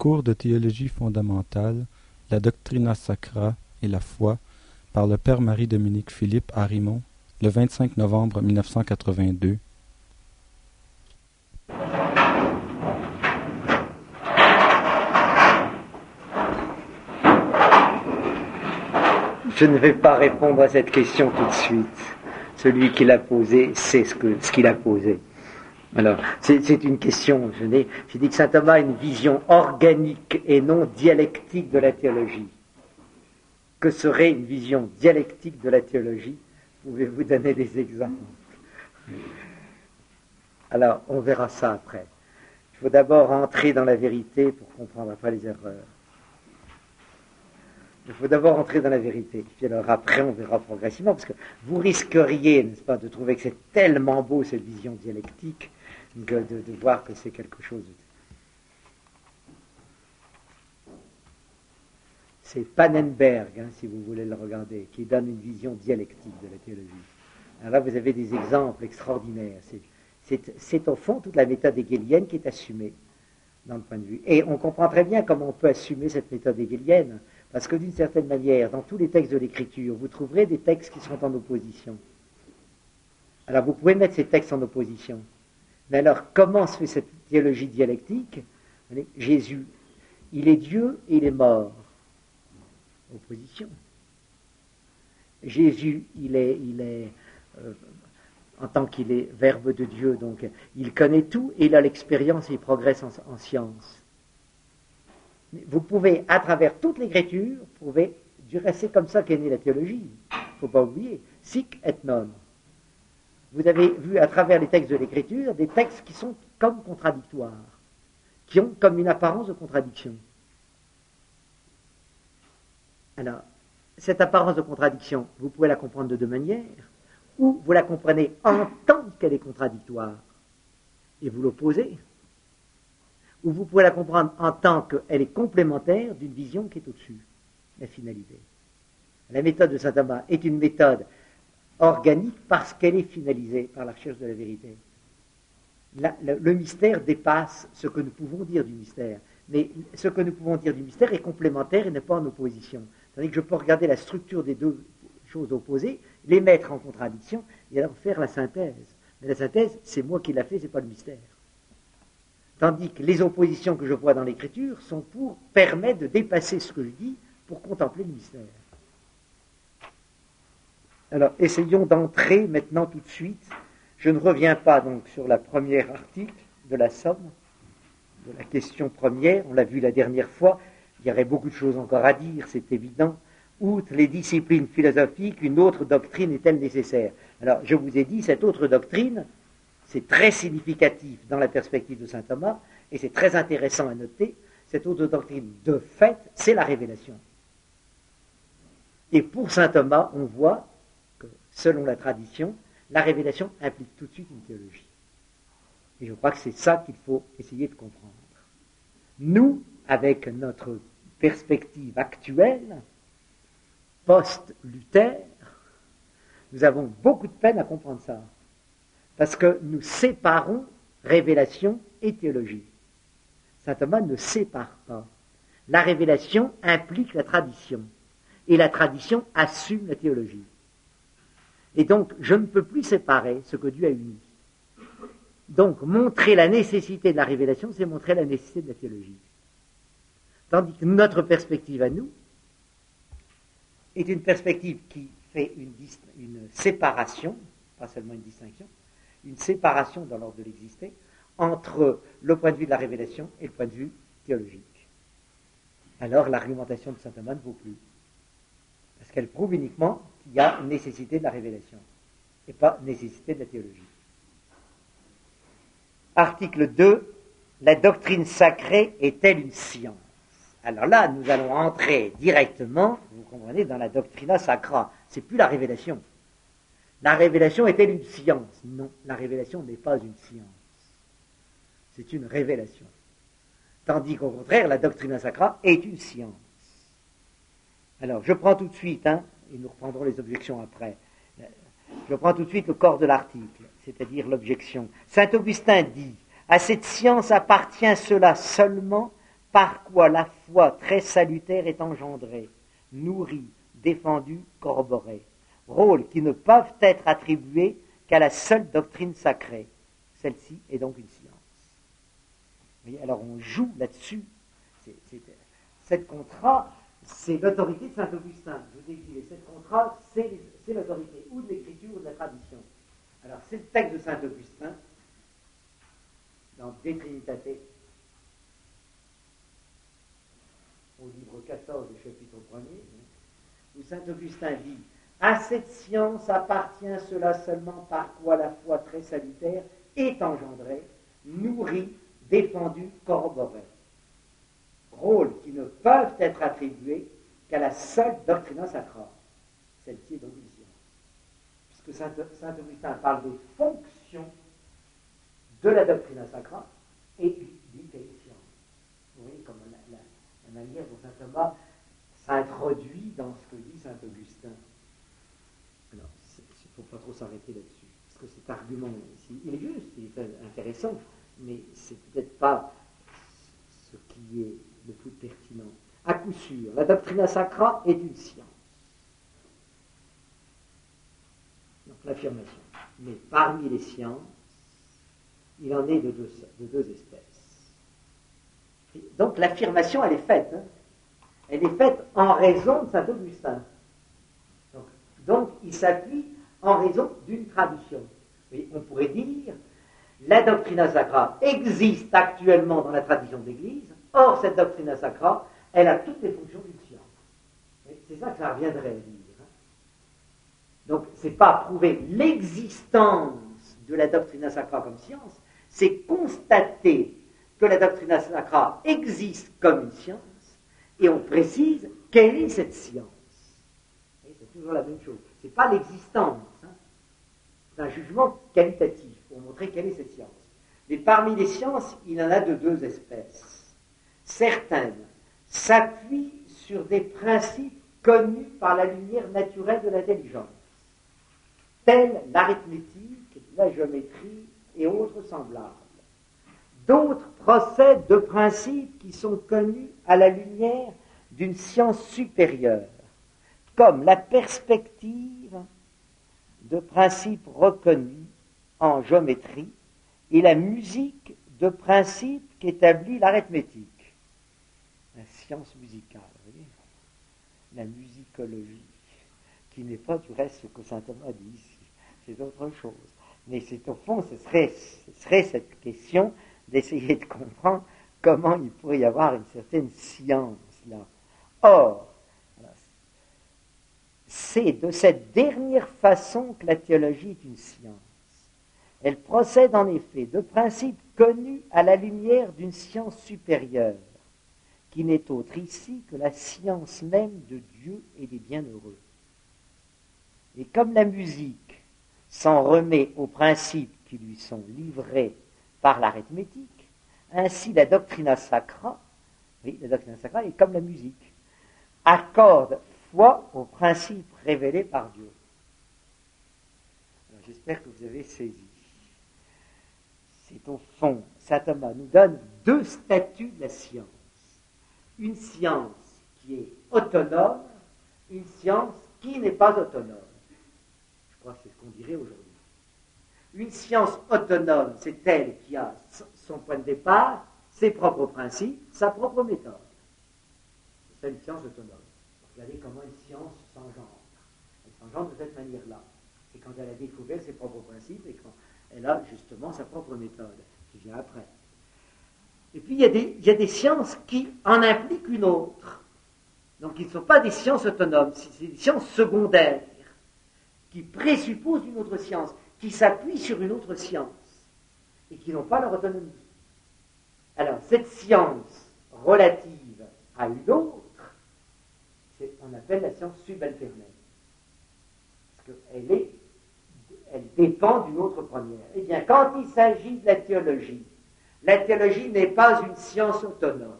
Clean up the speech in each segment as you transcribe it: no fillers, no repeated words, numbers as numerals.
cours de théologie fondamentale, la Doctrina Sacra et la foi, par le père Marie-Dominique Philippe à Rimont, le 25 novembre 1982. Je ne vais pas répondre à cette question tout de suite. Celui qui l'a posée sait ce qu'il a posé. Alors, c'est une question. J'ai dit que saint Thomas a une vision organique et non dialectique de la théologie. Que serait une vision dialectique de la théologie? Pouvez-vous donner des exemples? Alors, on verra ça après. Il faut d'abord entrer dans la vérité pour comprendre après les erreurs. Il faut d'abord entrer dans la vérité. Puis alors après, on verra progressivement, parce que vous risqueriez, n'est-ce pas, de trouver que c'est tellement beau, cette vision dialectique, que de voir que c'est quelque chose de... C'est Pannenberg, si vous voulez le regarder, qui donne une vision dialectique de la théologie. Alors là, vous avez des exemples extraordinaires. C'est au fond toute la méthode hegélienne qui est assumée dans le point de vue. Et on comprend très bien comment on peut assumer cette méthode hegélienne, parce que d'une certaine manière, dans tous les textes de l'Écriture, vous trouverez des textes qui sont en opposition. Alors vous pouvez mettre ces textes en opposition. Mais alors, comment se fait cette théologie dialectique? Jésus, il est Dieu et il est mort. Opposition. Jésus, il est en tant qu'il est Verbe de Dieu, donc il connaît tout et il a l'expérience et il progresse en science. Vous pouvez, à travers toute l'Écriture, c'est comme ça qu'est née la théologie. Il ne faut pas oublier. Sic et non. Vous avez vu à travers les textes de l'Écriture des textes qui sont comme contradictoires, qui ont comme une apparence de contradiction. Alors, cette apparence de contradiction, vous pouvez la comprendre de deux manières, ou vous la comprenez en tant qu'elle est contradictoire, et vous l'opposez, ou vous pouvez la comprendre en tant qu'elle est complémentaire d'une vision qui est au-dessus, la finalité. La méthode de saint Thomas est une méthode organique parce qu'elle est finalisée par la recherche de la vérité. Le mystère dépasse ce que nous pouvons dire du mystère, mais ce que nous pouvons dire du mystère est complémentaire et n'est pas en opposition. Tandis que je peux regarder la structure des deux choses opposées, les mettre en contradiction et alors faire la synthèse. Mais la synthèse, c'est moi qui la fais, c'est pas le mystère. Tandis que les oppositions que je vois dans l'Écriture sont pour permettre de dépasser ce que je dis pour contempler le mystère. Alors, essayons d'entrer maintenant tout de suite. Je ne reviens pas donc sur la première article de la Somme, de la question première, on l'a vu la dernière fois, il y aurait beaucoup de choses encore à dire, c'est évident. Outre les disciplines philosophiques, une autre doctrine est-elle nécessaire? Alors, je vous ai dit, cette autre doctrine, c'est très significatif dans la perspective de saint Thomas, et c'est très intéressant à noter, cette autre doctrine, de fait, c'est la révélation. Et pour saint Thomas, on voit que, selon la tradition, la révélation implique tout de suite une théologie. Et je crois que c'est ça qu'il faut essayer de comprendre. Nous, avec notre perspective actuelle, post-Luther, nous avons beaucoup de peine à comprendre ça. Parce que nous séparons révélation et théologie. Saint Thomas ne sépare pas. La révélation implique la tradition. Et la tradition assume la théologie. Et donc, je ne peux plus séparer ce que Dieu a uni. Donc, montrer la nécessité de la révélation, c'est montrer la nécessité de la théologie. Tandis que notre perspective à nous est une perspective qui fait une séparation, pas seulement une distinction, une séparation dans l'ordre de l'existé, entre le point de vue de la révélation et le point de vue théologique. Alors, l'argumentation de saint Thomas ne vaut plus. Parce qu'elle prouve uniquement qu'il y a une nécessité de la révélation, et pas nécessité de la théologie. Article 2, la doctrine sacrée est-elle une science? Alors là, nous allons entrer directement, vous comprenez, dans la doctrina sacra. C'est plus la révélation. La révélation est-elle une science? Non, la révélation n'est pas une science. C'est une révélation. Tandis qu'au contraire, la doctrina sacra est une science. Alors, je prends tout de suite, et nous reprendrons les objections après. Je prends tout de suite le corps de l'article, c'est-à-dire l'objection. Saint Augustin dit, à cette science appartient cela seulement par quoi la foi très salutaire est engendrée, nourrie, défendue, corroborée. Rôles qui ne peuvent être attribués qu'à la seule doctrine sacrée. Celle-ci est donc une science. Vous voyez, alors on joue là-dessus. Cette contrat, c'est l'autorité de Saint-Augustin. Je vous ai dit, cette contrat, c'est l'autorité ou de l'écriture ou de la tradition. Alors c'est le texte de Saint-Augustin dans De Trinitate, au livre 14 du chapitre 1er, où Saint-Augustin dit « À cette science appartient cela seulement par quoi la foi très salutaire est engendrée, nourrie, défendue, corroborée. Rôles qui ne peuvent être attribués qu'à la seule doctrina sacra. » Celle-ci est donc une science. Puisque Saint-Augustin parle des fonctions de la doctrina sacra et dit qu'elle est science. Vous voyez comme la manière dont saint Thomas s'introduit dans ce que dit Saint-Augustin. Alors, il ne faut pas trop s'arrêter là-dessus, parce que cet argument ici, il est juste, il est intéressant, mais c'est peut-être pas ce qui est le plus pertinent. À coup sûr, la doctrina sacra est une science. Donc l'affirmation. Mais parmi les sciences, il en est de deux espèces. Donc l'affirmation, elle est faite. Hein. Elle est faite en raison de Saint-Augustin. Donc il s'appuie en raison d'une tradition. Et on pourrait dire, la doctrina sacra existe actuellement dans la tradition de l'Église, or cette doctrina sacra, elle a toutes les fonctions d'une science. C'est ça que ça reviendrait à dire. Hein. Donc c'est pas prouver l'existence de la doctrina sacra comme science, c'est constater que la doctrina sacra existe comme une science, et on précise quelle est cette science. C'est toujours la même chose. Ce n'est pas l'existence. Hein. C'est un jugement qualitatif pour montrer quelle est cette science. Mais parmi les sciences, il en a de deux espèces. Certaines s'appuient sur des principes connus par la lumière naturelle de l'intelligence, tels l'arithmétique, la géométrie et autres semblables. D'autres procèdent de principes qui sont connus à la lumière d'une science supérieure, comme la perspective de principes reconnus en géométrie et la musique de principes qu'établit l'arithmétique. La science musicale, vous voyez, la musicologie, qui n'est pas du reste ce que saint Thomas dit ici, c'est autre chose. Mais c'est au fond, ce serait cette question d'essayer de comprendre comment il pourrait y avoir une certaine science là. Or, c'est de cette dernière façon que la théologie est une science. Elle procède en effet de principes connus à la lumière d'une science supérieure, qui n'est autre ici que la science même de Dieu et des bienheureux. Et comme la musique s'en remet aux principes qui lui sont livrés par l'arithmétique, ainsi la doctrina sacra, oui, la doctrina sacra est comme la musique, accorde foi aux principes révélés par Dieu. Alors, j'espère que vous avez saisi. C'est au fond, saint Thomas nous donne deux statuts de la science. Une science qui est autonome, une science qui n'est pas autonome. Je crois que c'est ce qu'on dirait aujourd'hui. Une science autonome, c'est elle qui a son point de départ, ses propres principes, sa propre méthode. C'est ça une science autonome. Regardez comment une science s'engendre. Elle s'engendre de cette manière-là. C'est quand elle a découvert ses propres principes et quand elle a justement sa propre méthode, qui vient après. Et puis il y a des sciences qui en impliquent une autre. Donc ils ne sont pas des sciences autonomes, c'est des sciences secondaires, qui présupposent une autre science, qui s'appuient sur une autre science, et qui n'ont pas leur autonomie. Alors cette science relative à une autre, on appelle la science subalternelle. Parce qu'elle dépend d'une autre première. Eh bien, quand il s'agit de la théologie n'est pas une science autonome.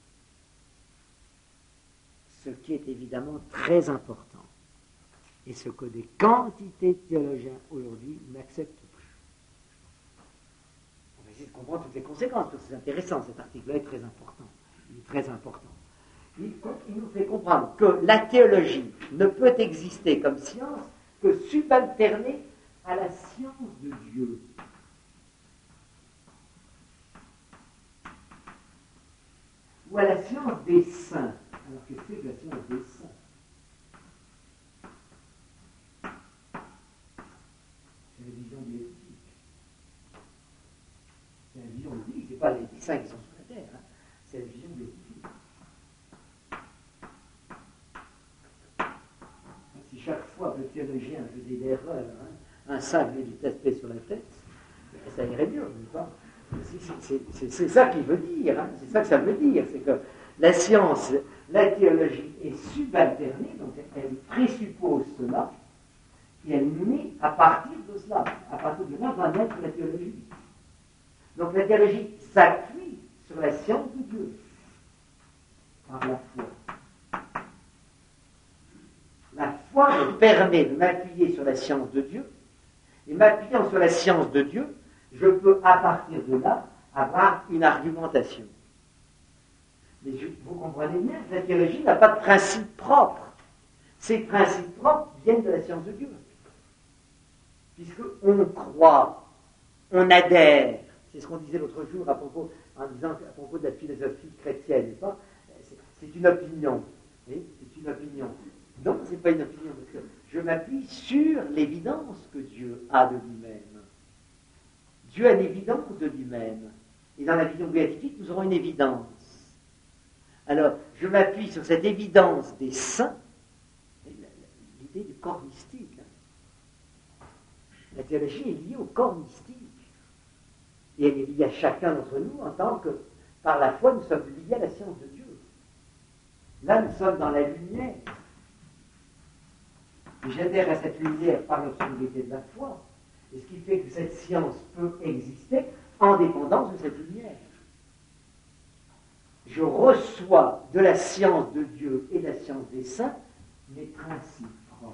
Ce qui est évidemment très important. Et ce que des quantités de théologiens aujourd'hui n'acceptent plus. On va essayer de comprendre toutes les conséquences, parce que c'est intéressant, cet article-là est très important. Il est très important. Il nous fait comprendre que la théologie ne peut exister comme science que subalternée à la science de Dieu. Ou à la science des saints. Alors qu'est-ce que c'est que la science des saints? C'est la vision béatifique. C'est la vision béatifique, ce n'est pas les saints qui sont sur la terre, hein. C'est la vision béatifique. Si chaque fois que le théologien faisait des erreurs, hein, un saint venait du taper sur la tête, ça irait mieux, n'est-ce pas? C'est ça qu'il veut dire, hein. C'est ça que ça veut dire, c'est que la science, la théologie est subalternée, donc elle présuppose cela, et elle naît à partir de cela. À partir de là va naître la théologie. Donc la théologie s'appuie sur la science de Dieu, par la foi. La foi me permet de m'appuyer sur la science de Dieu, et m'appuyant sur la science de Dieu, je peux, à partir de là, avoir une argumentation. Mais vous comprenez bien que la théologie n'a pas de principe propre. Ces principes propres viennent de la science de Dieu. Puisqu'on croit, on adhère. C'est ce qu'on disait l'autre jour à propos de la philosophie chrétienne, n'est-ce pas? C'est une opinion. Oui, c'est une opinion. Non, ce n'est pas une opinion, parce que je m'appuie sur l'évidence que Dieu a de lui-même. Dieu a une évidence de lui-même. Et dans la vision béatifique, nous aurons une évidence. Alors, je m'appuie sur cette évidence des saints, l'idée du corps mystique. La théologie est liée au corps mystique. Et elle est liée à chacun d'entre nous en tant que, par la foi, nous sommes liés à la science de Dieu. Là, nous sommes dans la lumière. Et j'adhère à cette lumière par l'obscurité de la foi. Et ce qui fait que cette science peut exister en dépendance de cette lumière. Je reçois de la science de Dieu et de la science des saints mes principes propres.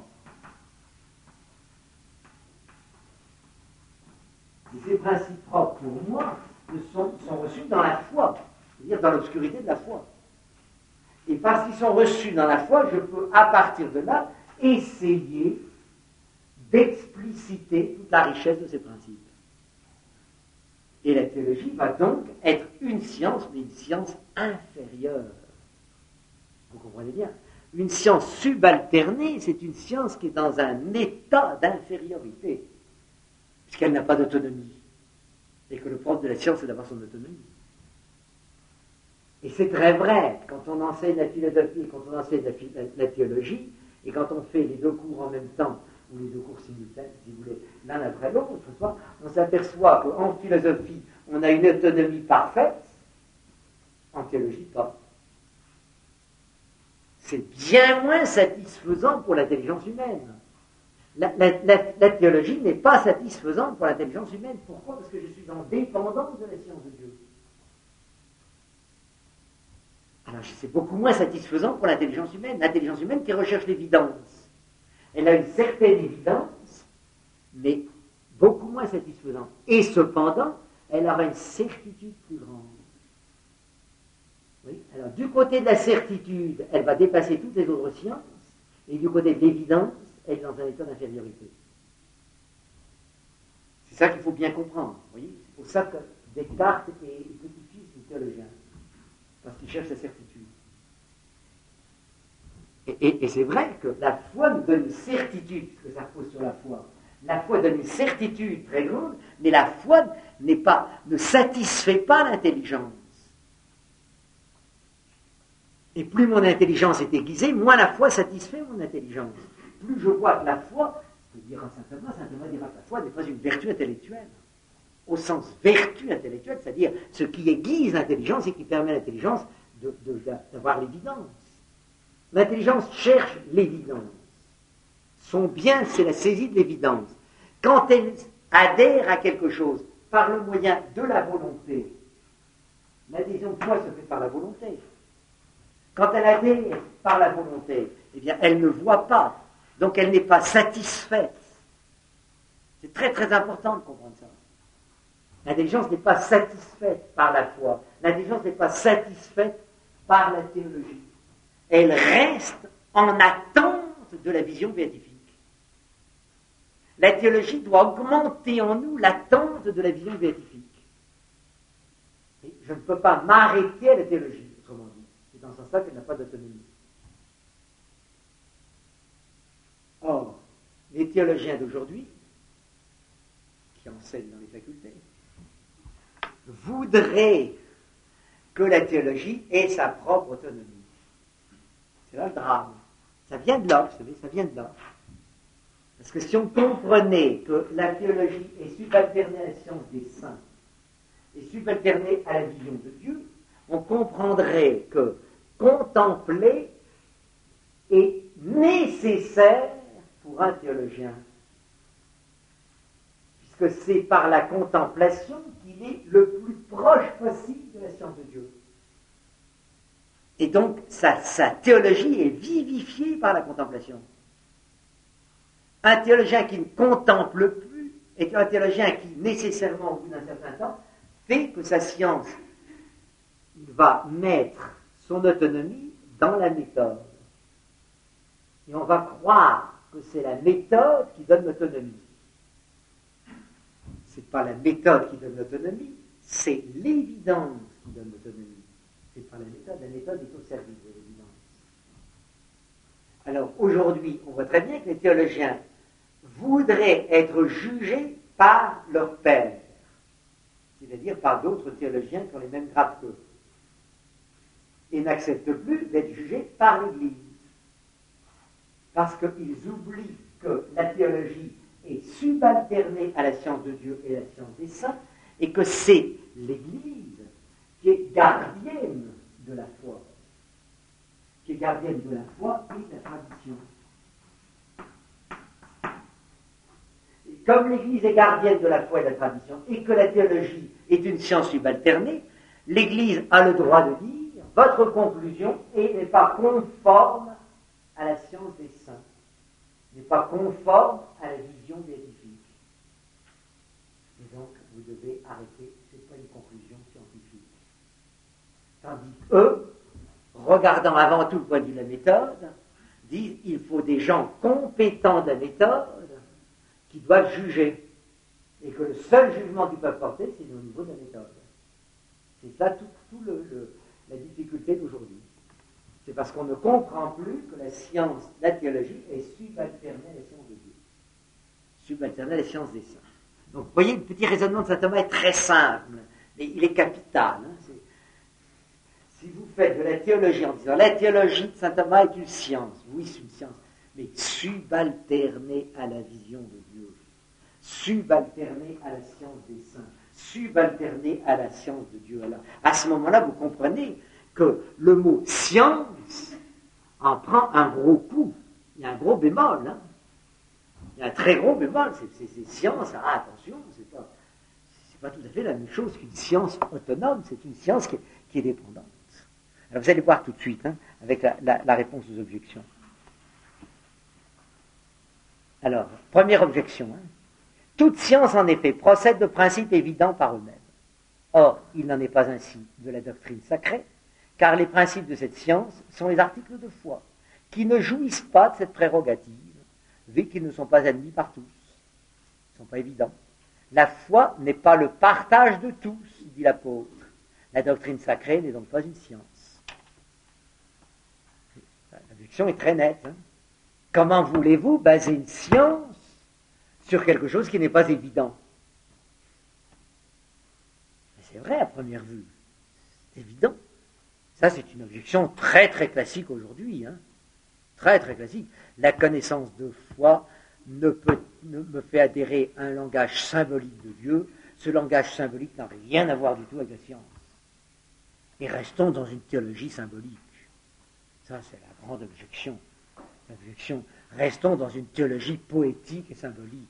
Et ces principes propres, pour moi, sont reçus dans la foi, c'est-à-dire dans l'obscurité de la foi. Et parce qu'ils sont reçus dans la foi, je peux, à partir de là, essayer d'expliciter toute la richesse de ces principes. Et la théologie va donc être une science, mais une science inférieure. Vous comprenez bien? Une science subalternée, c'est une science qui est dans un état d'infériorité, puisqu'elle n'a pas d'autonomie. Et que le propre de la science, c'est d'avoir son autonomie. Et c'est très vrai, quand on enseigne la philosophie, quand on enseigne la théologie, et quand on fait les deux cours en même temps, ou les deux cours simultanés, si vous voulez, l'un après l'autre, on s'aperçoit qu'en philosophie, on a une autonomie parfaite, en théologie, pas. C'est bien moins satisfaisant pour l'intelligence humaine. La théologie n'est pas satisfaisante pour l'intelligence humaine. Pourquoi? Parce que je suis en dépendance de la science de Dieu. Alors c'est beaucoup moins satisfaisant pour l'intelligence humaine. L'intelligence humaine qui recherche l'évidence. Elle a une certaine évidence, mais beaucoup moins satisfaisante. Et cependant, elle aura une certitude plus grande. Oui. Alors, du côté de la certitude, elle va dépasser toutes les autres sciences, et du côté de l'évidence, elle est dans un état d'infériorité. C'est ça qu'il faut bien comprendre. Vous voyez, c'est pour ça que Descartes est petit-fils du théologien, parce qu'il cherche la certitude. Et c'est vrai que la foi nous donne une certitude, parce que ça repose sur la foi. La foi donne une certitude très grande, mais la foi ne satisfait pas l'intelligence. Et plus mon intelligence est aiguisée, moins la foi satisfait mon intelligence. Plus je vois que la foi, je dira Saint Thomas dira que la foi n'est pas une vertu intellectuelle. Au sens vertu intellectuelle, c'est-à-dire ce qui aiguise l'intelligence et qui permet à l'intelligence d'avoir l'évidence. L'intelligence cherche l'évidence. Son bien, c'est la saisie de l'évidence. Quand elle adhère à quelque chose par le moyen de la volonté, l'adhésion de foi se fait par la volonté. Quand elle adhère par la volonté, eh bien, elle ne voit pas. Donc, elle n'est pas satisfaite. C'est très, très important de comprendre ça. L'intelligence n'est pas satisfaite par la foi. L'intelligence n'est pas satisfaite par la théologie. Elle reste en attente de la vision béatifique. La théologie doit augmenter en nous l'attente de la vision béatifique. Et je ne peux pas m'arrêter à la théologie, autrement dit. C'est dans ce sens-là qu'elle n'a pas d'autonomie. Or, les théologiens d'aujourd'hui, qui enseignent dans les facultés, voudraient que la théologie ait sa propre autonomie. C'est là le drame. Ça vient de là, vous savez, ça vient de là. Parce que si on comprenait que la théologie est subalternée à la science des saints, et subalternée à la vision de Dieu, on comprendrait que contempler est nécessaire pour un théologien. Puisque c'est par la contemplation qu'il est le plus proche possible de la science de Dieu. Et donc, sa théologie est vivifiée par la contemplation. Un théologien qui ne contemple plus est un théologien qui, nécessairement, au bout d'un certain temps, fait que sa science, il va mettre son autonomie dans la méthode. Et on va croire que c'est la méthode qui donne l'autonomie. Ce n'est pas la méthode qui donne l'autonomie, c'est l'évidence qui donne l'autonomie. Ce n'est pas la méthode est au service de l'évidence. Alors aujourd'hui, on voit très bien que les théologiens voudraient être jugés par leur père, c'est-à-dire par d'autres théologiens qui ont les mêmes grades qu'eux, et n'acceptent plus d'être jugés par l'Église, parce qu'ils oublient que la théologie est subalternée à la science de Dieu et à la science des saints, et que c'est l'Église qui est gardienne de la foi, et de la tradition. Et comme l'Église est gardienne de la foi et de la tradition, et que la théologie est une science subalternée, l'Église a le droit de dire votre conclusion n'est pas conforme à la science des saints, n'est pas conforme à la vision béatifique. Et donc, vous devez arrêter, ce n'est pas une conclusion scientifique. Tandis qu'eux, regardant avant tout le point de vue de la méthode, disent qu'il faut des gens compétents de la méthode qui doivent juger. Et que le seul jugement qu'ils peuvent porter, c'est au niveau de la méthode. C'est ça tout la difficulté d'aujourd'hui. C'est parce qu'on ne comprend plus que la science, la théologie, est subalternée à la science de Dieu. Subalternée à la science des saints. Donc, vous voyez, le petit raisonnement de saint Thomas est très simple, mais il est capital. Si vous faites de la théologie en disant la théologie de saint Thomas est une science, oui, c'est une science, mais subalternée à la vision de Dieu, subalternée à la science des saints, subalternée à la science de Dieu. Alors, à ce moment-là, vous comprenez que le mot science en prend un gros coup. Il y a un gros bémol. Hein. Il y a un très gros bémol. C'est science. Ah, attention, c'est pas tout à fait la même chose qu'une science autonome. C'est une science qui est dépendante. Alors, vous allez voir tout de suite, hein, avec la réponse aux objections. Alors, première objection. Hein. Toute science, en effet, procède de principes évidents par eux-mêmes. Or, il n'en est pas ainsi de la doctrine sacrée, car les principes de cette science sont les articles de foi, qui ne jouissent pas de cette prérogative, vu qu'ils ne sont pas admis par tous. Ils ne sont pas évidents. La foi n'est pas le partage de tous, dit l'apôtre. La doctrine sacrée n'est donc pas une science. L'objection est très nette. Hein. Comment voulez-vous baser une science sur quelque chose qui n'est pas évident? C'est vrai à première vue. C'est évident. Ça, c'est une objection très très classique aujourd'hui. Hein. Très très classique. La connaissance de foi ne me fait adhérer à un langage symbolique de Dieu. Ce langage symbolique n'a rien à voir du tout avec la science. Et restons dans une théologie symbolique. Ça, c'est la grande objection. L'objection. Restons dans une théologie poétique et symbolique.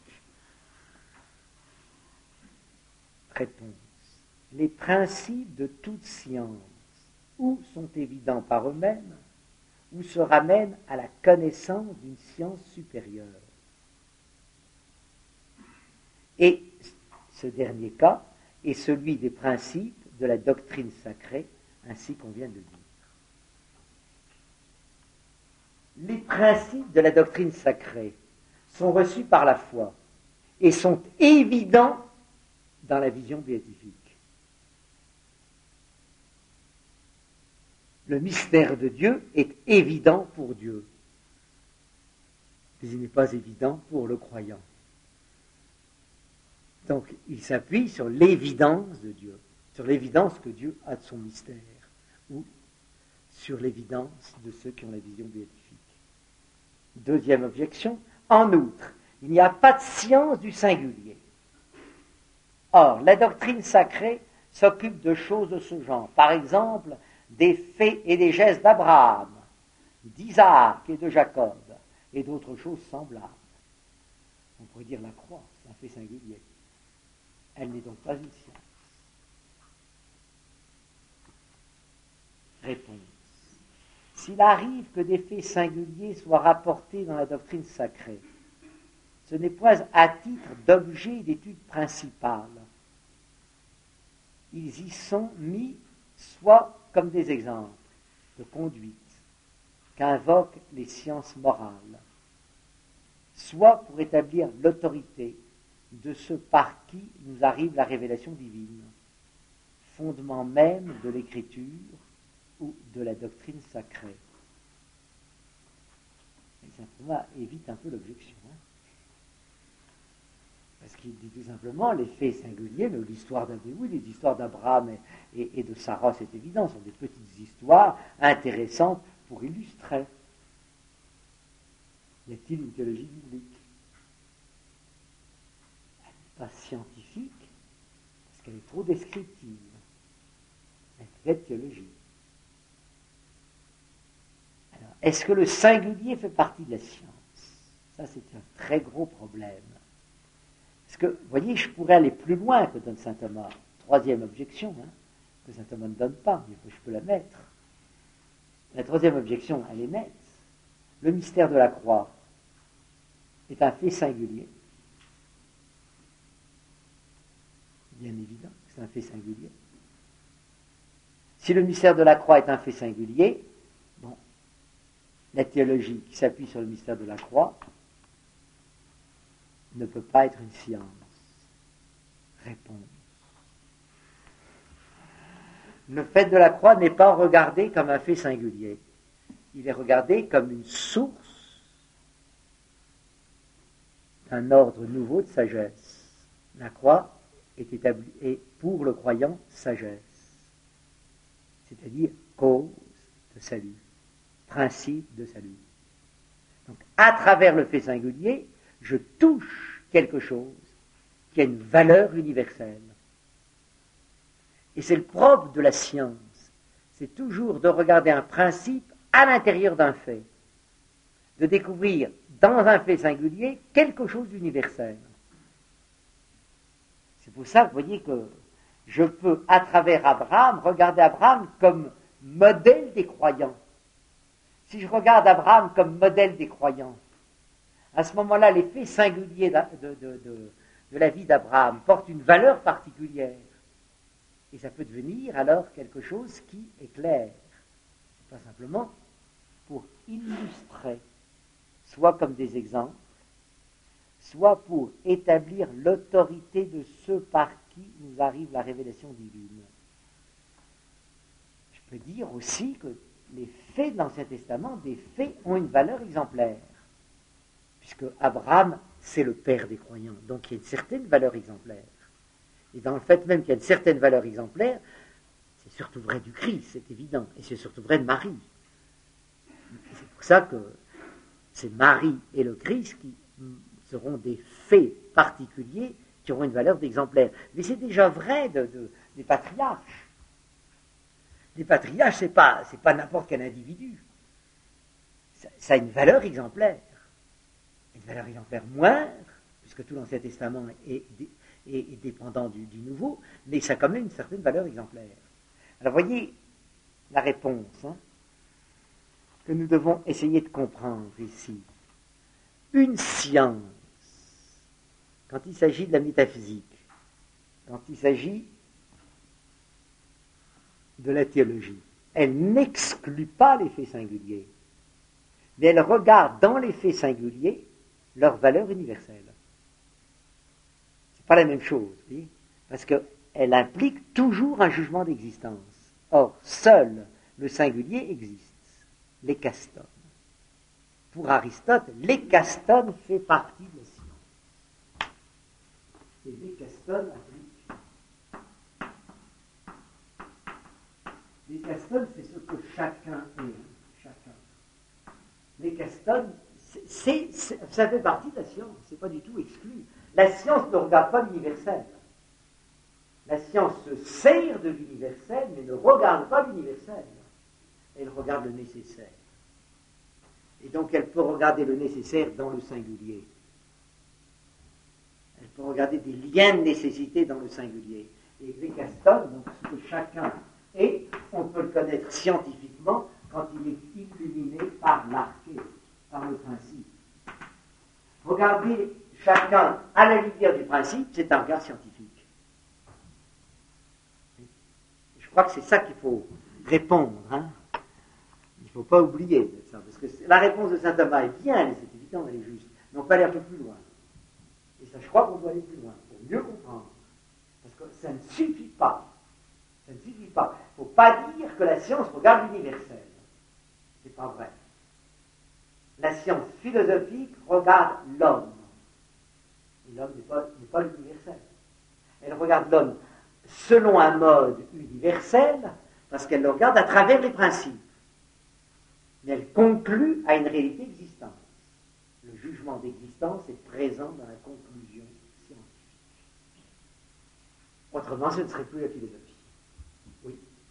Réponse. Les principes de toute science, ou sont évidents par eux-mêmes, ou se ramènent à la connaissance d'une science supérieure. Et ce dernier cas est celui des principes de la doctrine sacrée, ainsi qu'on vient de le dire. les principes de la doctrine sacrée sont reçus par la foi et sont évidents dans la vision béatifique. Le mystère de Dieu est évident pour Dieu, mais il n'est pas évident pour le croyant. Donc, il s'appuie sur l'évidence de Dieu, sur l'évidence que Dieu a de son mystère, ou sur l'évidence de ceux qui ont la vision béatifique. Deuxième objection, en outre, il n'y a pas de science du singulier. Or, la doctrine sacrée s'occupe de choses de ce genre. Par exemple, des faits et des gestes d'Abraham, d'Isaac et de Jacob, et d'autres choses semblables. On pourrait dire la croix, c'est un fait singulier. Elle n'est donc pas une science. Réponse. S'il arrive que des faits singuliers soient rapportés dans la doctrine sacrée, ce n'est point à titre d'objet d'étude principale. Ils y sont mis soit comme des exemples de conduite qu'invoquent les sciences morales, soit pour établir l'autorité de ceux par qui nous arrive la révélation divine, fondement même de l'écriture ou de la doctrine sacrée. Et simplement évite un peu l'objection. Parce qu'il dit tout simplement les faits singuliers, mais l'histoire oui, les histoires d'Abraham et de Sarah, c'est évident, sont des petites histoires intéressantes pour illustrer. Y a-t-il une théologie biblique? Elle n'est pas scientifique, parce qu'elle est trop descriptive. Elle peut être théologie. Alors, est-ce que le singulier fait partie de la science? Ça, c'est un très gros problème. Parce que, vous voyez, je pourrais aller plus loin que donne saint Thomas. Troisième objection, que saint Thomas ne donne pas, mais je peux la mettre. La troisième objection, elle est nette. Le mystère de la croix est un fait singulier. Bien évident, c'est un fait singulier. Si le mystère de la croix est un fait singulier, bon, la théologie qui s'appuie sur le mystère de la croix ne peut pas être une science. Réponse. Le fait de la croix n'est pas regardé comme un fait singulier. Il est regardé comme une source d'un ordre nouveau de sagesse. La croix est pour le croyant sagesse, c'est-à-dire cause de salut, principe de salut. Donc, à travers le fait singulier, je touche quelque chose qui a une valeur universelle. Et c'est le propre de la science, c'est toujours de regarder un principe à l'intérieur d'un fait, de découvrir dans un fait singulier quelque chose d'universel. C'est pour ça que vous voyez que je peux, à travers Abraham, regarder Abraham comme modèle des croyants. Si je regarde Abraham comme modèle des croyants, à ce moment-là, les faits singuliers de la vie d'Abraham portent une valeur particulière. Et ça peut devenir alors quelque chose qui est clair. Pas simplement pour illustrer, soit comme des exemples, soit pour établir l'autorité de ceux par qui nous arrive la révélation divine. Je peux dire aussi que les faits de l'Ancien Testament, des faits ont une valeur exemplaire. Puisque Abraham, c'est le père des croyants, donc il y a une certaine valeur exemplaire. Et dans le fait même qu'il y a une certaine valeur exemplaire, c'est surtout vrai du Christ, c'est évident, et c'est surtout vrai de Marie. C'est pour ça que c'est Marie et le Christ qui seront des faits particuliers qui auront une valeur d'exemplaire. Mais c'est déjà vrai des patriarches. Les patriarches, c'est pas n'importe quel individu. Ça a une valeur exemplaire. Une valeur exemplaire moindre, puisque tout l'Ancien Testament est dépendant du Nouveau, mais ça a quand même une certaine valeur exemplaire. Alors voyez la réponse que nous devons essayer de comprendre ici. Une science, quand il s'agit de la métaphysique, quand il s'agit de la théologie, elle n'exclut pas les faits singuliers. mais elle regarde dans les faits singuliers leur valeur universelle. C'est pas la même chose, oui, parce qu'elle implique toujours un jugement d'existence. Or, seul le singulier existe, l'hécastone. Pour Aristote, l'hécastone fait partie de la science. Et l'hécastone applique. L'hécastone, c'est ce que chacun est. Chacun. L'hécastone, ça fait partie de la science, c'est pas du tout exclu. La science ne regarde pas l'universel. La science se sert de l'universel, mais ne regarde pas l'universel. Elle regarde le nécessaire. Et donc elle peut regarder le nécessaire dans le singulier. Elle peut regarder des liens de nécessité dans le singulier. Et l'hécastone, donc ce que chacun est, on peut le connaître scientifiquement quand il est illuminé par l'arché, par le principe. Regarder chacun à la lumière du principe, c'est un regard scientifique. Je crois que c'est ça qu'il faut répondre. Il ne faut pas oublier ça, parce que la réponse de saint Thomas est bien, c'est évident, elle est juste, mais on peut aller un peu plus loin. Et ça, je crois qu'on doit aller plus loin, pour mieux comprendre. Parce que ça ne suffit pas. Ça ne suffit pas. Il ne faut pas dire que la science regarde l'universel. C'est pas vrai. La science philosophique regarde l'homme. Et l'homme n'est pas l'universel. Elle regarde l'homme selon un mode universel, parce qu'elle le regarde à travers les principes. Mais elle conclut à une réalité existante. Le jugement d'existence est présent dans la conclusion scientifique. Autrement, ce ne serait plus la philosophie. Oui.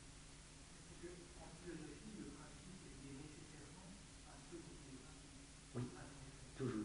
Oui, toujours.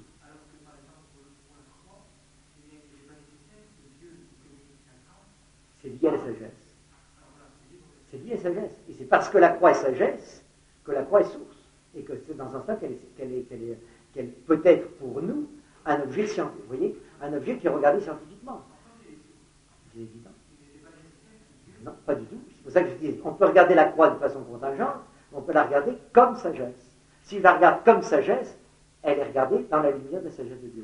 C'est lié à la sagesse. C'est lié à la sagesse. Et c'est parce que la croix est sagesse que la croix est source. Et que c'est dans un sens qu'elle peut être pour nous un objet scientifique. Vous voyez, un objet qui est regardé scientifiquement. C'est évident. Non, pas du tout. C'est pour ça que je dis, on peut regarder la croix de façon contingente, mais on peut la regarder comme sagesse. Si je la regarde comme sagesse, elle est regardée dans la lumière de la sagesse de Dieu.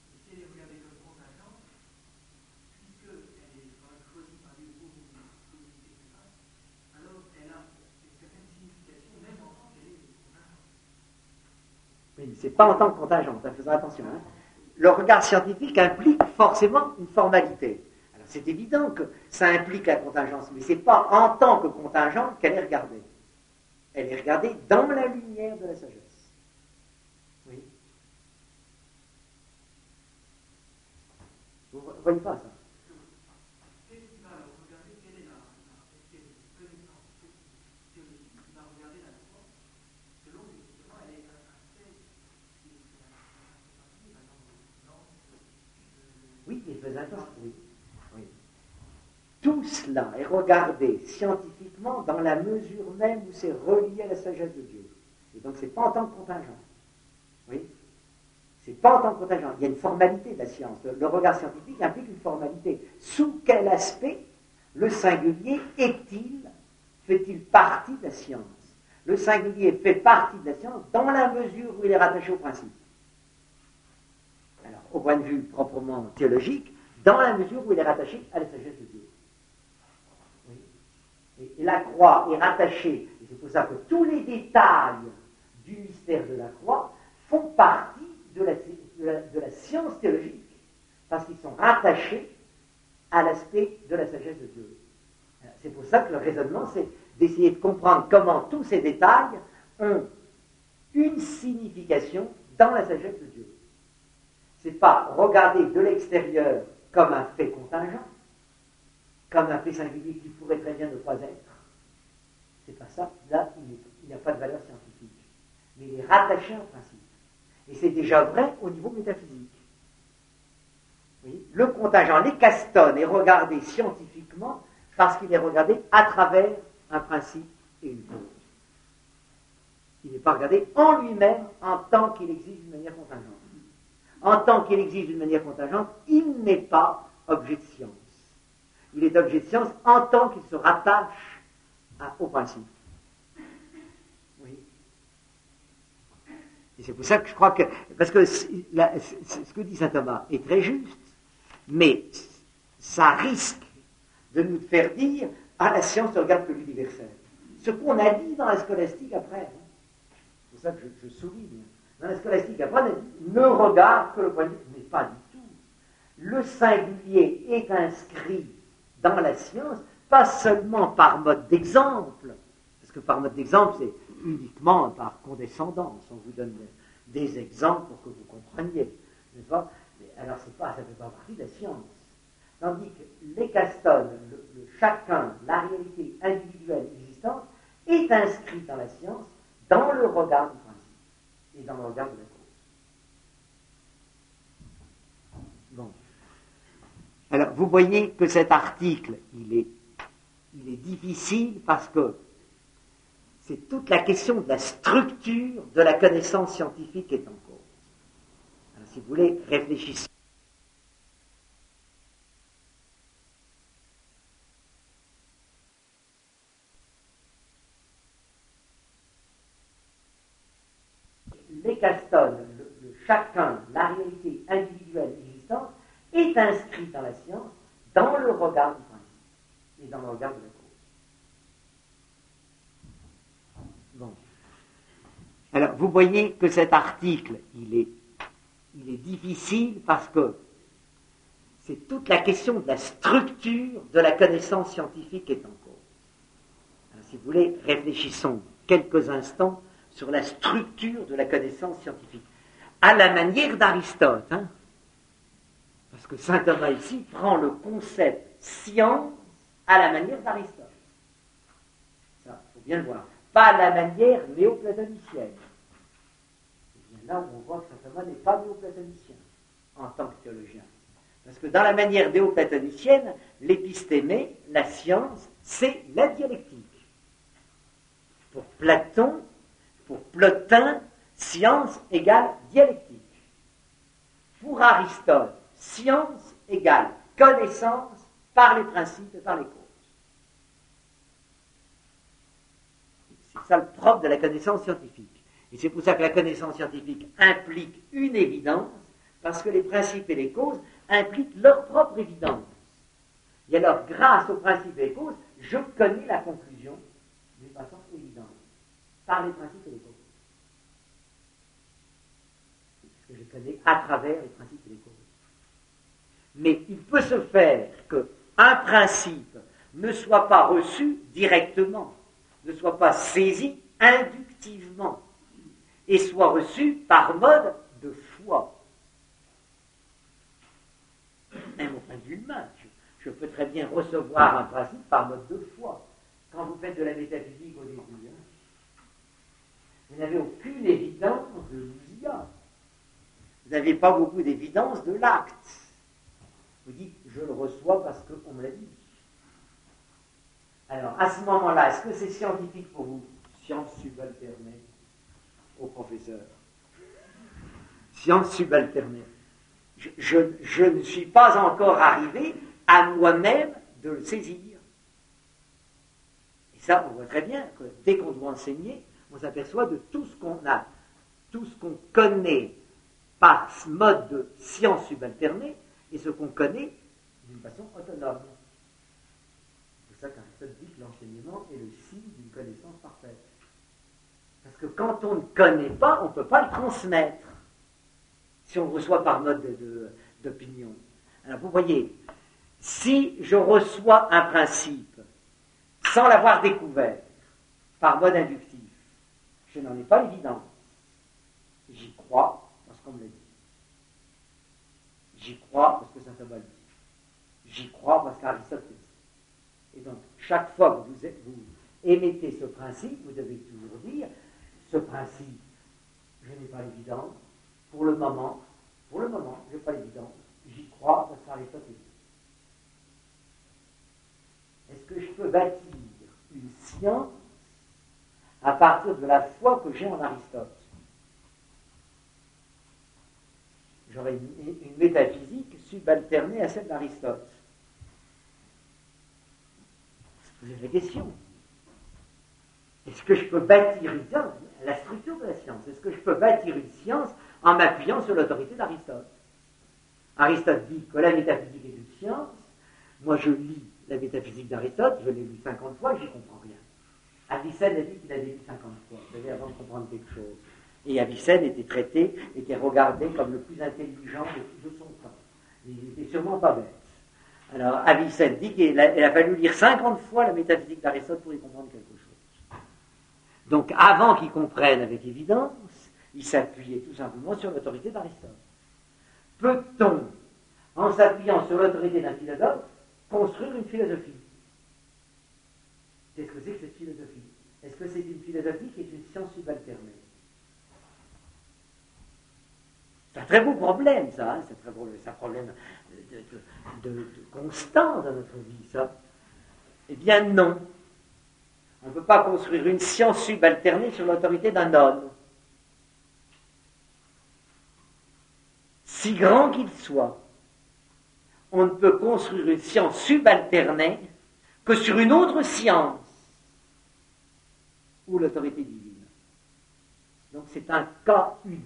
Mais c'est pas en tant que contingente, faisons attention. Le regard scientifique implique forcément une formalité. Alors c'est évident que ça implique la contingence, mais c'est pas en tant que contingente qu'elle est regardée. Elle est regardée dans la lumière de la sagesse. Oui. Vous ne voyez pas ça? Oui, il faisait attention, oui. Oui. Tout cela est regardé scientifiquement dans la mesure même où c'est relié à la sagesse de Dieu. Et donc, ce n'est pas en tant que contingent. Oui. C'est pas en tant que contingent. Il y a une formalité de la science. Le regard scientifique implique une formalité. Sous quel aspect le singulier fait-il partie de la science? Le singulier fait partie de la science dans la mesure où il est rattaché au principe. Alors, au point de vue proprement théologique, dans la mesure où il est rattaché à la sagesse de Dieu. Oui. Et la croix est rattachée, et c'est pour ça que tous les détails du mystère de la croix font partie de la science théologique, parce qu'ils sont rattachés à l'aspect de la sagesse de Dieu. C'est pour ça que le raisonnement, c'est d'essayer de comprendre comment tous ces détails ont une signification dans la sagesse de Dieu. Ce n'est pas regarder de l'extérieur comme un fait contingent, comme un fait singulier qui pourrait très bien ne pas être. C'est pas ça. Là, il n'y a pas de valeur scientifique. Mais il est rattaché au principe. Et c'est déjà vrai au niveau métaphysique. Oui. Le contingent, l'hécastone, est regardé scientifiquement parce qu'il est regardé à travers un principe et une cause. Il n'est pas regardé en lui-même en tant qu'il existe d'une manière contingente. En tant qu'il existe d'une manière contingente, il n'est pas objet de science. Il est objet de science en tant qu'il se rattache au principe. Oui. Et c'est pour ça que je crois que, parce que ce que dit saint Thomas est très juste, mais ça risque de nous faire dire, ah, la science ne regarde que l'universel. Ce qu'on a dit dans la scolastique après, c'est pour ça que je souligne, dans la scolastique après, on a dit, ne regarde que le point de vue, mais pas du tout. Le singulier est inscrit dans la science, pas seulement par mode d'exemple, parce que par mode d'exemple, c'est uniquement par condescendance, on vous donne des exemples pour que vous compreniez, n'est-ce pas? Mais alors ça ne fait pas partie de la science. Tandis que l'hécastone, le chacun, la réalité individuelle existante, est inscrit dans la science, dans le regard du principe et dans le regard de la cause. Bon. Alors, vous voyez que cet article, il est difficile parce que c'est toute la question de la structure de la connaissance scientifique qui est en cause. Alors, si vous voulez, réfléchissez. L'hécastone, le chacun, la réalité individuelle existante, est inscrit dans la science, dans le regard du principe et dans le regard de la cause. Bon. Alors, vous voyez que cet article, il est difficile parce que c'est toute la question de la structure de la connaissance scientifique qui est en cause. Alors, si vous voulez, réfléchissons quelques instants sur la structure de la connaissance scientifique, à la manière d'Aristote, hein, parce que saint Thomas ici prend le concept science à la manière d'Aristote. Ça, il faut bien le voir. Pas à la manière néoplatonicienne. C'est bien là où on voit que saint Thomas n'est pas néoplatonicien en tant que théologien. Parce que dans la manière néoplatonicienne, l'épistémé, la science, c'est la dialectique. Pour Platon, pour Plotin, science égale dialectique. Pour Aristote, science égale connaissance par les principes et par les causes. C'est ça le propre de la connaissance scientifique. Et c'est pour ça que la connaissance scientifique implique une évidence, parce que les principes et les causes impliquent leur propre évidence. Et alors, grâce aux principes et les causes, je connais la conclusion d'une façon évidente, par les principes et les causes. Que je connais à travers les principes et les causes. Mais il peut se faire qu'un principe ne soit pas reçu directement, ne soit pas saisi inductivement, et soit reçu par mode de foi. Même au point de vue humain, je peux très bien recevoir un principe par mode de foi. Quand vous faites de la métaphysique au début, vous n'avez aucune évidence de l'ousia. Vous n'avez pas beaucoup d'évidence de l'acte. Vous dites, je le reçois parce qu'on me l'a dit. Alors, à ce moment-là, est-ce que c'est scientifique pour vous? Science subalternée au professeur. Science subalternée. Je ne suis pas encore arrivé à moi-même de le saisir. Et ça, on voit très bien que dès qu'on doit enseigner, on s'aperçoit de tout ce qu'on a, tout ce qu'on connaît par ce mode de science subalternée et ce qu'on connaît d'une façon autonome. C'est pour ça qu'Aristote dit que l'enseignement est le signe d'une connaissance parfaite. Parce que quand on ne connaît pas, on ne peut pas le transmettre. Si on reçoit par mode d'opinion. Alors vous voyez, si je reçois un principe sans l'avoir découvert par mode inductif, je n'en ai pas l'évidence. J'y crois parce qu'on me l'a dit. J'y crois parce que saint Thomas le dit. J'y crois parce qu'Aristote le dit. Et donc, chaque fois que vous émettez ce principe, vous devez toujours dire, ce principe, je n'ai pas l'évidence, pour le moment, je n'ai pas l'évidence, j'y crois parce qu'Aristote le dit. Est-ce que je peux bâtir une science à partir de la foi que j'ai en Aristote? J'aurais une métaphysique subalternée à celle d'Aristote. Vous avez la question. Est-ce que je peux bâtir une science? la structure de la science. Est-ce que je peux bâtir une science en m'appuyant sur l'autorité d'Aristote? Aristote dit que la métaphysique est une science. Moi, je lis la métaphysique d'Aristote, je l'ai lu 50 fois et j'y comprends rien. Avicenne a dit qu'il avait lu 50 fois, vous savez, avant de comprendre quelque chose. Et Avicenne était regardé comme le plus intelligent de son temps. Il n'était sûrement pas bête. Alors, Avicenne dit qu'il a fallu lire 50 fois la métaphysique d'Aristote pour y comprendre quelque chose. Donc, avant qu'il comprenne avec évidence, il s'appuyait tout simplement sur l'autorité d'Aristote. Peut-on, en s'appuyant sur l'autorité d'un philosophe, construire une philosophie? Qu'est-ce que c'est que cette philosophie? Est-ce que c'est une philosophie qui est une science subalternée? C'est un très beau problème, ça. Hein, c'est un problème de constant dans notre vie, ça. Eh bien, non. On ne peut pas construire une science subalternée sur l'autorité d'un homme. Si grand qu'il soit, on ne peut construire une science subalternée que sur une autre science, ou l'autorité divine. Donc c'est un cas unique.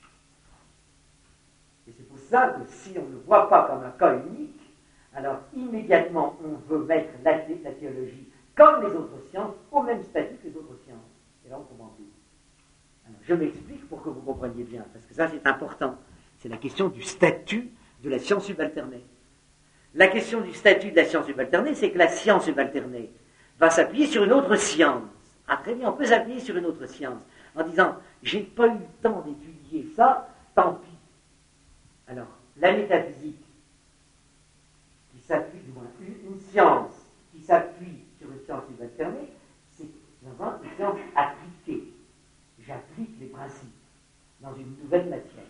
Et c'est pour ça que si on ne le voit pas comme un cas unique, alors immédiatement on veut mettre la théologie, comme les autres sciences, au même statut que les autres sciences. Et là on comprend plus. Alors je m'explique pour que vous compreniez bien, parce que ça c'est important. C'est la question du statut de la science subalternée. La question du statut de la science subalternée, c'est que la science subalternée va s'appuyer sur une autre science. Ah, très bien, on peut s'appuyer sur une autre science en disant j'ai pas eu le temps d'étudier ça, tant pis. Alors, la métaphysique qui s'appuie, du moins une science qui s'appuie sur une science subalternée, c'est vraiment une science appliquée. J'applique les principes dans une nouvelle matière.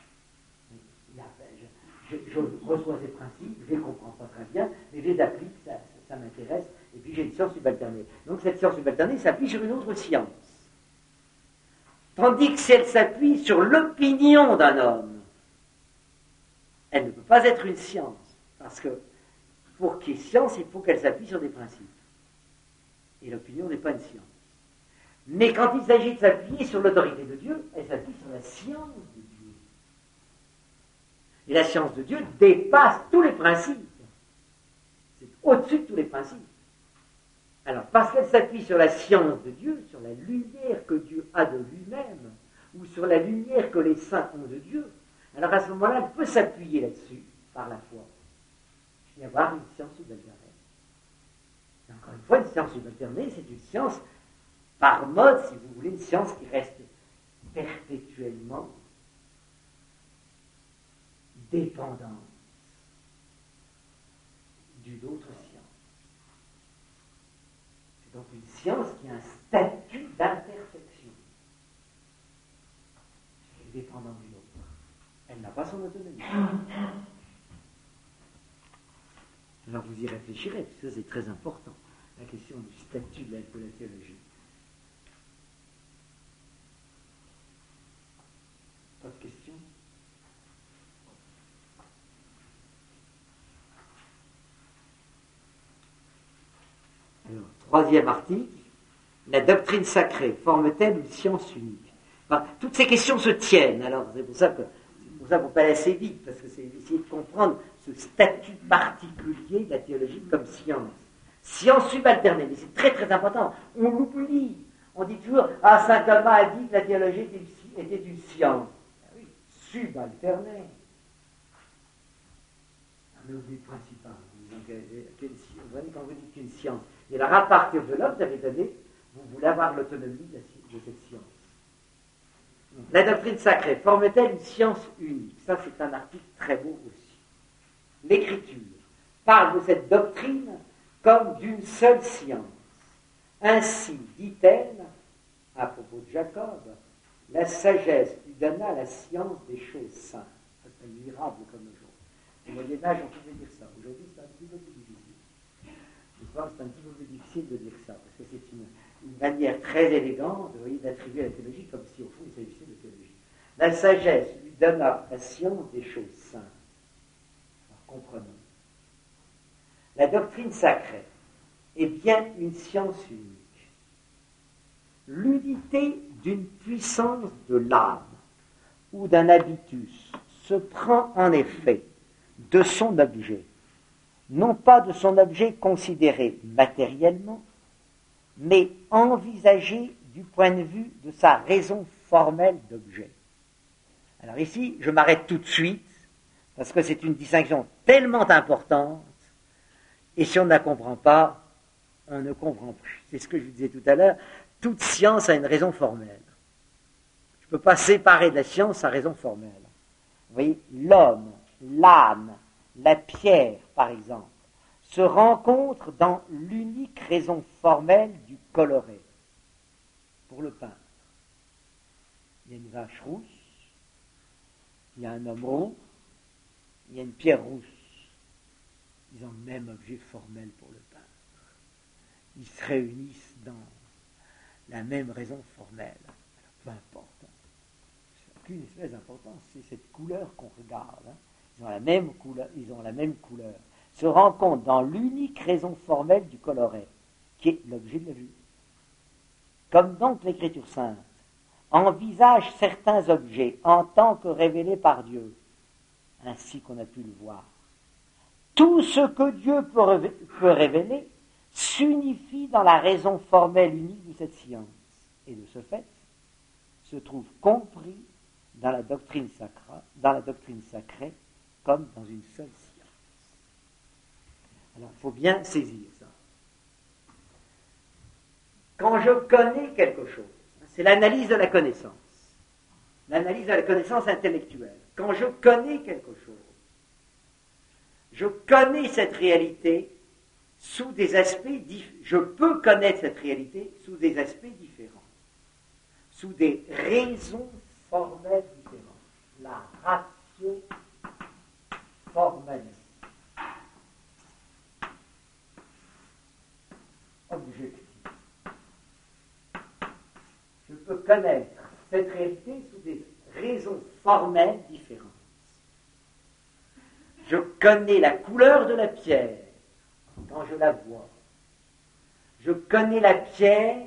Je reçois ces principes, je ne les comprends pas très bien, mais je les applique, ça m'intéresse, et puis j'ai une science subalternée. Donc cette science subalternée s'appuie sur une autre science. Tandis que si elle s'appuie sur l'opinion d'un homme, elle ne peut pas être une science, parce que pour qu'il y ait science, il faut qu'elle s'appuie sur des principes. Et l'opinion n'est pas une science. Mais quand il s'agit de s'appuyer sur l'autorité de Dieu, elle s'appuie sur la science de Dieu. Et la science de Dieu dépasse tous les principes. C'est au-dessus de tous les principes. Alors, parce qu'elle s'appuie sur la science de Dieu, sur la lumière que Dieu a de lui-même, ou sur la lumière que les saints ont de Dieu, alors à ce moment-là, elle peut s'appuyer là-dessus, par la foi, et avoir une science subalternée. Et encore une fois, une science subalternée, c'est une science, par mode, si vous voulez, une science qui reste perpétuellement dépendante d'une autre science. C'est donc une science qui a un statut d'imperfection. Elle est dépendante d'une autre. Elle n'a pas son autonomie. Alors vous y réfléchirez, parce que ça c'est très important, la question du statut de la théologie. Pas de questions? Alors, troisième article, la doctrine sacrée forme-t-elle une science unique? Enfin, toutes ces questions se tiennent, alors c'est pour ça qu'on peut aller assez vite, parce que c'est essayer de comprendre ce statut particulier de la théologie comme science. Science subalternée, mais c'est très très important, on l'oublie. On dit toujours, ah, saint Thomas a dit que la théologie était une science. Ah oui, subalternée. On oublie le principal. Vous voyez, quand vous dites qu'une science, et alors à partir de là, vous avez donné, vous voulez avoir l'autonomie de cette science. La doctrine sacrée forme-t-elle une science unique? Ça, c'est un article très beau aussi. L'Écriture parle de cette doctrine comme d'une seule science. Ainsi, dit-elle, à propos de Jacob, la sagesse lui donna la science des choses saintes. C'est admirable comme le jour. Au Moyen-Âge, on pouvait dire ça. Aujourd'hui, c'est un petit peu plus difficile. Je pense que c'est un petit peu plus difficile de dire ça, parce que c'est une manière très élégante, vous voyez, d'attribuer la théologie comme si, au fond, il s'agissait de théologie. La sagesse lui donna la science des choses saintes. Alors, comprenons. La doctrine sacrée est bien une science unique. l'unité d'une puissance de l'âme ou d'un habitus se prend en effet de son objet, non pas de son objet considéré matériellement, mais envisagé du point de vue de sa raison formelle d'objet. Alors ici, je m'arrête tout de suite, parce que c'est une distinction tellement importante, et si on ne la comprend pas, on ne comprend plus. C'est ce que je vous disais tout à l'heure, toute science a une raison formelle. Je ne peux pas séparer de la science sa raison formelle. Vous voyez, l'homme, l'âne, la pierre, par exemple, se rencontrent dans l'unique raison formelle du coloré. Pour le peintre, il y a une vache rousse, il y a un homme roux, il y a une pierre rousse. Ils ont le même objet formel pour le peintre. Ils se réunissent dans la même raison formelle. Alors, peu importe. Ça n'a aucune espèce d'importance. C'est cette couleur qu'on regarde. Ils ont la même couleur. Se rencontrent dans l'unique raison formelle du coloret, qui est l'objet de la vue. Comme donc l'Écriture sainte envisage certains objets en tant que révélés par Dieu, ainsi qu'on a pu le voir. Tout ce que Dieu peut révéler s'unifie dans la raison formelle unique de cette science, et de ce fait se trouve compris dans la doctrine sacrée comme dans une seule science. Alors il faut bien saisir ça. Quand je connais quelque chose, c'est l'analyse de la connaissance, l'analyse de la connaissance intellectuelle. Quand je connais quelque chose, je connais cette réalité sous des aspects différents. Je peux connaître cette réalité sous des aspects différents, sous des raisons formelles différentes. La ratio formalis. Objectif. Je peux connaître cette réalité sous des raisons formelles différentes. Je connais la couleur de la pierre quand je la vois. Je connais la pierre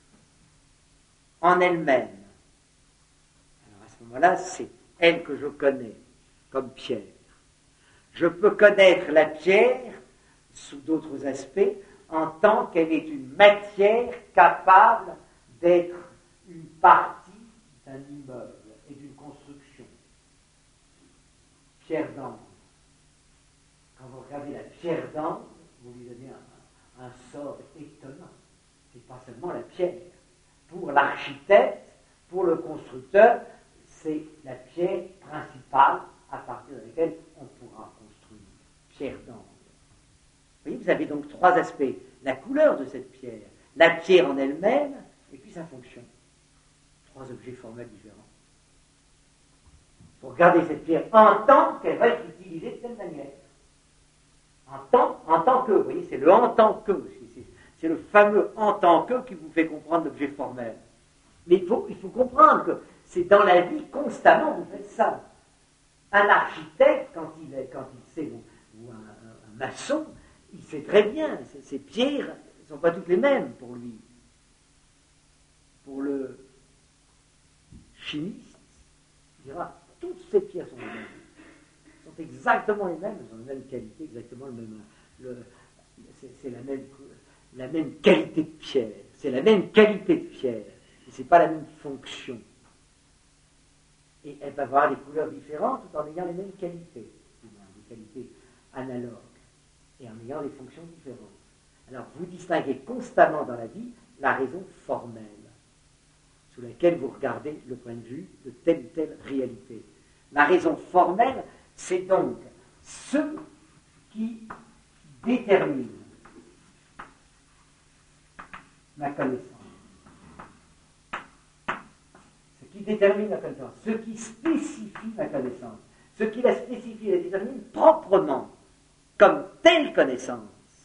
en elle-même. Alors à ce moment-là, c'est elle que je connais comme pierre. Je peux connaître la pierre sous d'autres aspects en tant qu'elle est une matière capable d'être une partie d'un immeuble et d'une construction. Pierre d'angle. Quand vous regardez la pierre d'angle, vous lui donnez un sort étonnant. C'est pas seulement la pierre. Pour l'architecte, pour le constructeur, c'est la pierre principale à partir de laquelle on pourra construire. Pierre d'angle. Vous voyez, vous avez donc trois aspects. La couleur de cette pierre, la pierre en elle-même, et puis sa fonction. Trois objets formels différents. Pour regarder cette pierre en tant qu'elle va être utilisée de telle manière. En tant que, vous voyez, c'est le en tant que. C'est le fameux en tant que qui vous fait comprendre l'objet formel. Mais il faut comprendre que c'est dans la vie constamment vous faites ça. Un architecte, quand il sait, ou un maçon, il sait très bien, ces pierres ne sont pas toutes les mêmes pour lui. Pour le chimiste, il dira, toutes ces pierres sont les mêmes. Elles sont exactement les mêmes, elles ont la même qualité, exactement le même. C'est la même qualité de pierre. C'est la même qualité de pierre. Et ce n'est pas la même fonction. Et elle va avoir des couleurs différentes tout en ayant les mêmes qualités. Des qualités analogues. Et en ayant des fonctions différentes. Alors vous distinguez constamment dans la vie la raison formelle, sous laquelle vous regardez le point de vue de telle ou telle réalité. La raison formelle, c'est donc ce qui détermine ma connaissance. Ce qui détermine ma connaissance, ce qui spécifie ma connaissance, ce qui la spécifie et la détermine proprement, comme telle connaissance.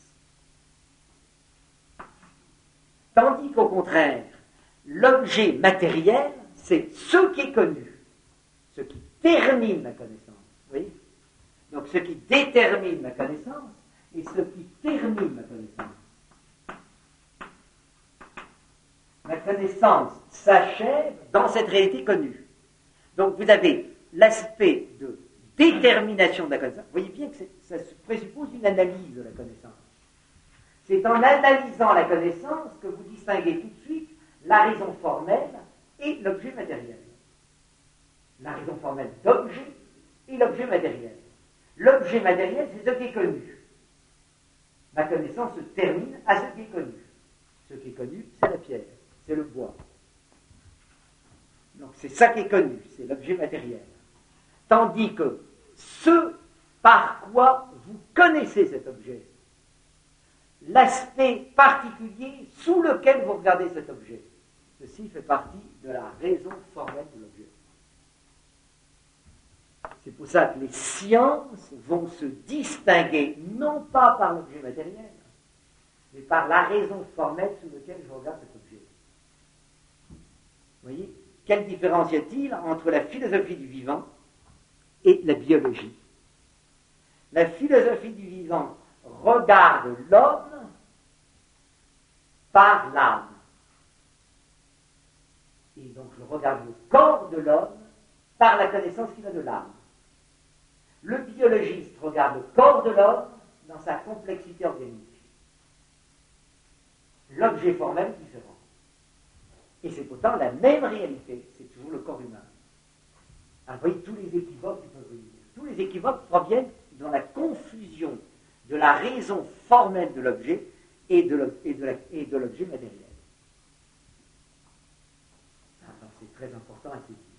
Tandis qu'au contraire, l'objet matériel, c'est ce qui est connu, ce qui termine ma connaissance. Vous voyez ? Donc ce qui détermine ma connaissance et ce qui termine ma connaissance. La connaissance s'achève dans cette réalité connue. Donc vous avez l'aspect de détermination de la connaissance. Vous voyez bien que ça présuppose une analyse de la connaissance. C'est en analysant la connaissance que vous distinguez tout de suite la raison formelle et l'objet matériel. La raison formelle d'objet et l'objet matériel. L'objet matériel, c'est ce qui est connu. Ma connaissance se termine à ce qui est connu. Ce qui est connu, c'est la pierre, c'est le bois. Donc c'est ça qui est connu, c'est l'objet matériel. Tandis que ce par quoi vous connaissez cet objet, l'aspect particulier sous lequel vous regardez cet objet, ceci fait partie de la raison formelle de l'objet. C'est pour ça que les sciences vont se distinguer non pas par l'objet matériel, mais par la raison formelle sous laquelle je regarde cet objet. Vous voyez, quelle différence y a-t-il entre la philosophie du vivant et la biologie? La philosophie du vivant regarde l'homme par l'âme. Et donc je regarde le corps de l'homme par la connaissance qu'il a de l'âme. Le biologiste regarde le corps de l'homme dans sa complexité organique. L'objet formel différent. Et c'est pourtant la même réalité, c'est toujours le corps humain. Alors vous voyez tous les équivoques qui peuvent venir. Tous les équivoques proviennent dans la confusion de la raison formelle de l'objet et de l'objet matériel. Alors c'est très important à saisir.